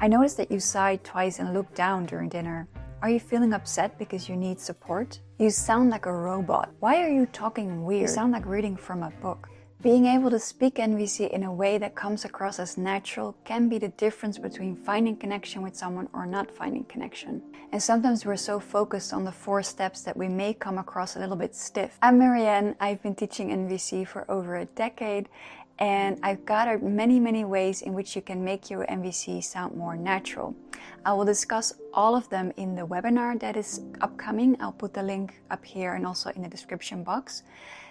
I noticed that you sighed twice and looked down during dinner. Are you feeling upset because you need support? You sound like a robot. Why are you talking weird? You sound like reading from a book. Being able to speak NVC in a way that comes across as natural can be the difference between finding connection with someone or not finding connection. And sometimes we're so focused on the 4 steps that we may come across a little bit stiff. I'm Marianne. I've been teaching NVC for over a decade, and I've gathered many ways in which you can make your NVC sound more natural. I will discuss all of them in the webinar that is upcoming. I'll put the link up here and also in the description box.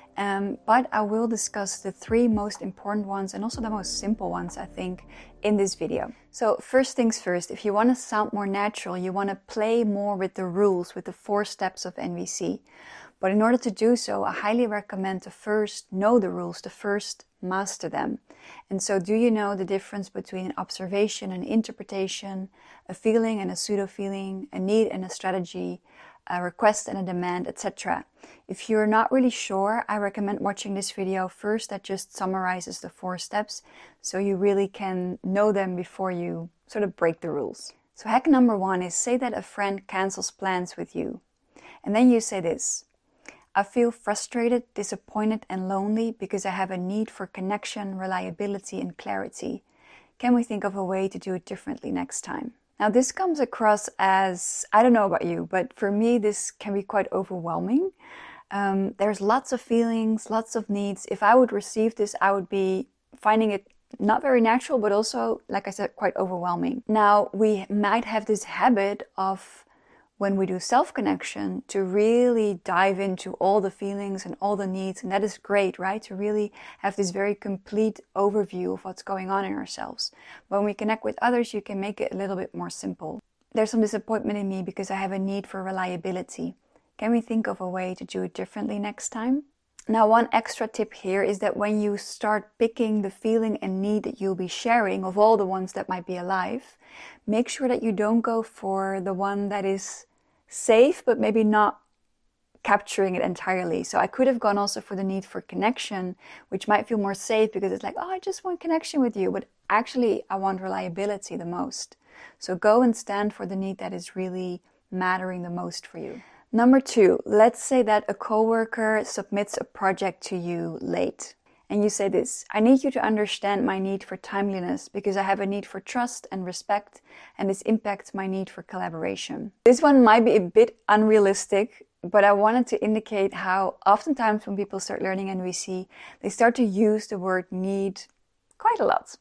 But I will discuss the 3 most important ones and also the most simple ones, I think, in this video. So first things first, if you want to sound more natural, you want to play more with the rules, with the 4 steps of NVC. But in order to do so, I highly recommend to first know the rules, to first master them. And so do you know the difference between observation and interpretation, a feeling and a pseudo-feeling, a need and a strategy, a request and a demand, etc. If you're not really sure, I recommend watching this video first that just summarizes the 4 steps so you really can know them before you sort of break the rules. So hack number 1 is say that a friend cancels plans with you. And then you say this: I feel frustrated, disappointed and lonely because I have a need for connection, reliability and clarity. Can we think of a way to do it differently next time? Now this comes across as, I don't know about you, but for me this can be quite overwhelming. There's lots of feelings, lots of needs. If I would receive this, I would be finding it not very natural, but also, like I said, quite overwhelming. Now we might have this habit of, when we do self-connection, to really dive into all the feelings and all the needs. And that is great, right? To really have this very complete overview of what's going on in ourselves. When we connect with others, you can make it a little bit more simple. There's some disappointment in me because I have a need for reliability. Can we think of a way to do it differently next time? Now, one extra tip here is that when you start picking the feeling and need that you'll be sharing of all the ones that might be alive, make sure that you don't go for the one that is safe, but maybe not capturing it entirely. So I could have gone also for the need for connection, which might feel more safe because it's like, oh, I just want connection with you. But actually, I want reliability the most. So go and stand for the need that is really mattering the most for you. Number 2, let's say that a coworker submits a project to you late. And you say this: I need you to understand my need for timeliness because I have a need for trust and respect, and this impacts my need for collaboration. This one might be a bit unrealistic, but I wanted to indicate how oftentimes when people start learning NVC, they start to use the word need quite a lot.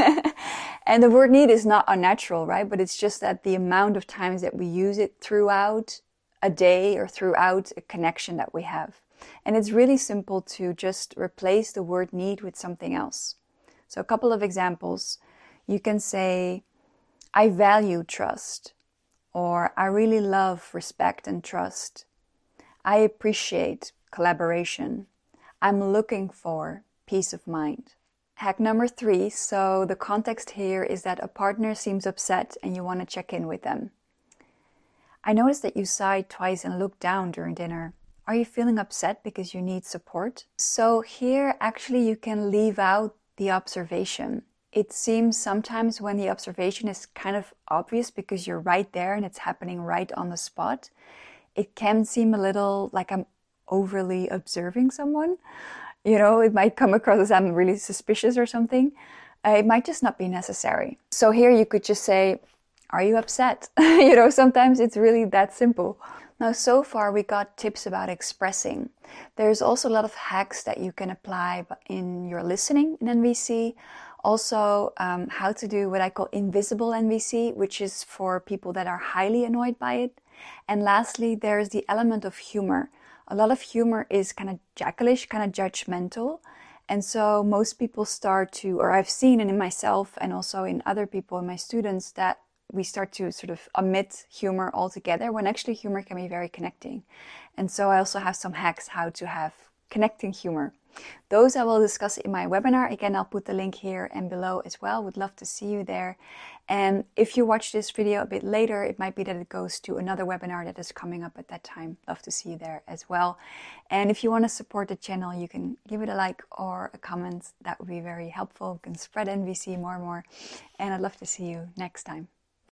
And the word need is not unnatural, right? But it's just that the amount of times that we use it throughout a day or throughout a connection that we have. And it's really simple to just replace the word need with something else. So a couple of examples. You can say, I value trust, or I really love respect and trust. I appreciate collaboration. I'm looking for peace of mind. Hack number 3. So the context here is that a partner seems upset and you want to check in with them. I noticed that you sighed twice and looked down during dinner. Are you feeling upset because you need support? So here actually you can leave out the observation. It seems sometimes when the observation is kind of obvious because you're right there and it's happening right on the spot, it can seem a little like I'm overly observing someone. You know, it might come across as I'm really suspicious or something. It might just not be necessary. So here you could just say, are you upset? You know, sometimes it's really that simple. Now, so far we got tips about expressing. There's also a lot of hacks that you can apply in your listening in NVC. Also, how to do what I call invisible NVC, which is for people that are highly annoyed by it. And lastly, there's the element of humor. A lot of humor is kind of jackalish, kind of judgmental. And so most people start to, or I've seen it in myself and also in other people, in my students, that we start to sort of omit humor altogether when actually humor can be very connecting. And so I also have some hacks how to have connecting humor. Those I will discuss in my webinar. Again, I'll put the link here and below as well. Would love to see you there. And if you watch this video a bit later, it might be that it goes to another webinar that is coming up at that time. Love to see you there as well. And if you want to support the channel, you can give it a like or a comment. That would be very helpful. You can spread NVC more and more. And I'd love to see you next time.